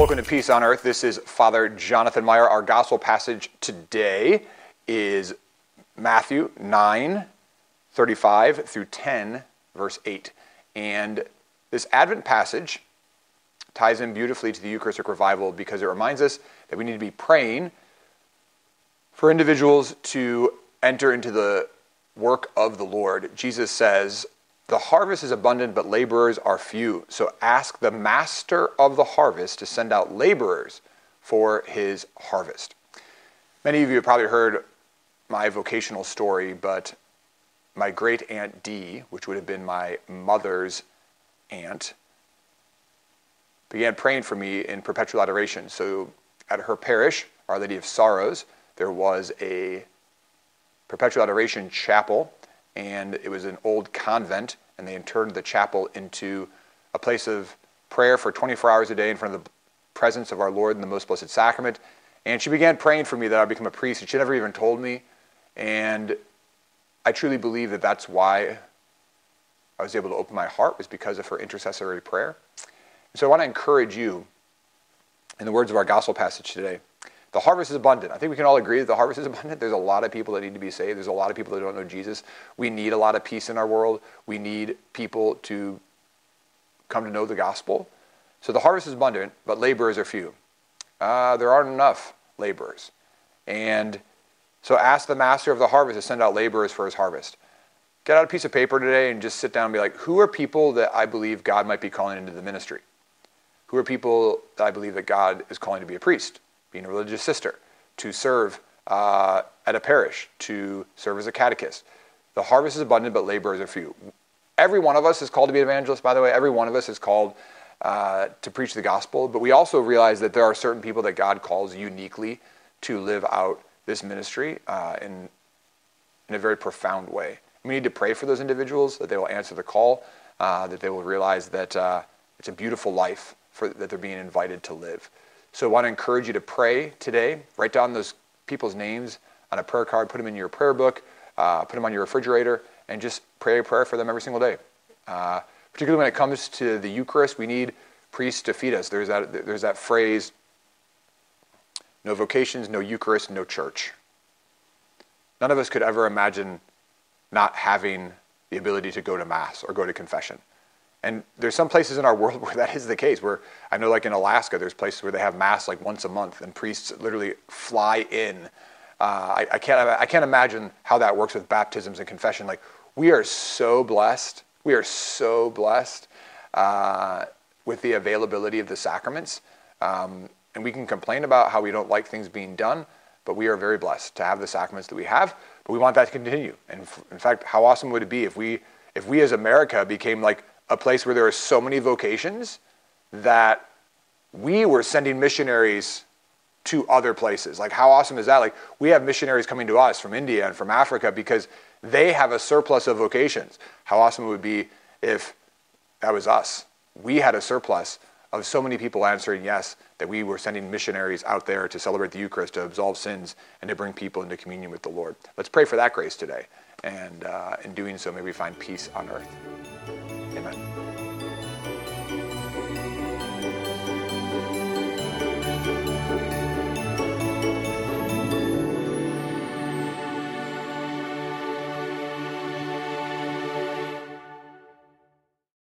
Welcome to Peace on Earth. This is Father Jonathan Meyer. Our gospel passage today is Matthew 9:35 through 10, verse 8. And this Advent passage ties in beautifully to the Eucharistic revival because it reminds us that we need to be praying for individuals to enter into the work of the Lord. Jesus says, "The harvest is abundant, but laborers are few. So ask the master of the harvest to send out laborers for his harvest." Many of you have probably heard my vocational story, but my great Aunt Dee, which would have been my mother's aunt, began praying for me in perpetual adoration. So at her parish, Our Lady of Sorrows, there was a perpetual adoration chapel, and it was an old convent, and they turned the chapel into a place of prayer for 24 hours a day in front of the presence of our Lord in the Most Blessed Sacrament. And she began praying for me that I would become a priest, and she never even told me. And I truly believe that that's why I was able to open my heart, was because of her intercessory prayer. And so I want to encourage you, in the words of our gospel passage today, the harvest is abundant. I think we can all agree that the harvest is abundant. There's a lot of people that need to be saved. There's a lot of people that don't know Jesus. We need a lot of peace in our world. We need people to come to know the gospel. So the harvest is abundant, but laborers are few. There aren't enough laborers. And so ask the master of the harvest to send out laborers for his harvest. Get out a piece of paper today and just sit down and be like, who are people that I believe God might be calling into the ministry? Who are people that I believe that God is calling to be a priest, being a religious sister, to serve at a parish, to serve as a catechist? The harvest is abundant, but laborers are few. Every one of us is called to be an evangelist, by the way. Every one of us is called to preach the gospel. But we also realize that there are certain people that God calls uniquely to live out this ministry in a very profound way. We need to pray for those individuals, that they will answer the call, that they will realize that it's a beautiful life that they're being invited to live. So I want to encourage you to pray today. Write down those people's names on a prayer card, put them in your prayer book, put them on your refrigerator, and just pray a prayer for them every single day. Particularly when it comes to the Eucharist, we need priests to feed us. There's that phrase, no vocations, no Eucharist, no church. None of us could ever imagine not having the ability to go to Mass or go to confession. And there's some places in our world where that is the case, where I know like in Alaska, there's places where they have Mass like once a month and priests literally fly in. I can't imagine how that works with baptisms and confession. Like, we are so blessed. We are so blessed with the availability of the sacraments. And we can complain about how we don't like things being done, but we are very blessed to have the sacraments that we have. But we want that to continue. And in fact, how awesome would it be if we as America became like a place where there are so many vocations that we were sending missionaries to other places? Like, how awesome is that? Like, we have missionaries coming to us from India and from Africa because they have a surplus of vocations. How awesome it would be if that was us. We had a surplus of so many people answering yes, that we were sending missionaries out there to celebrate the Eucharist, to absolve sins, and to bring people into communion with the Lord. Let's pray for that grace today. And in doing so, may we find peace on earth. Amen.